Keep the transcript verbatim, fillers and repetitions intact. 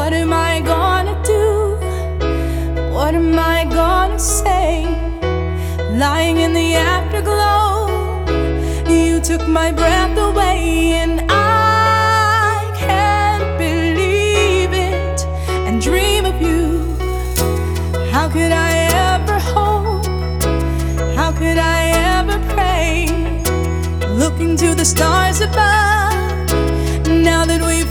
What am I gonna do? What am I gonna say? Lying in the afterglow, you took my breath away, and I can't believe it and dream of you. How could I ever hope? How could I ever pray? Looking to the stars above,